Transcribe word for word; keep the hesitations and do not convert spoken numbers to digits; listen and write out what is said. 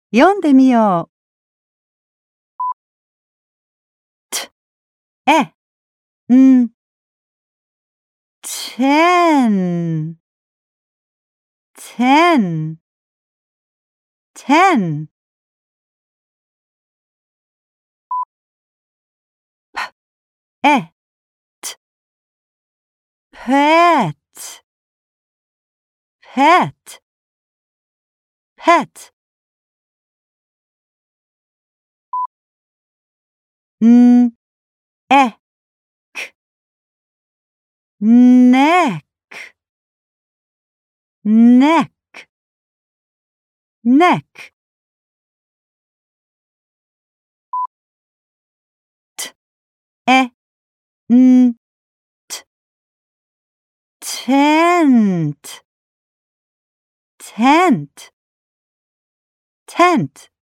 読んでみよう。t, e, n, ten, ten, ten. p, e, t, pet, pet, pet. n, e, k, neck, neck, neck. t, e, n, t, tent, tent, tent.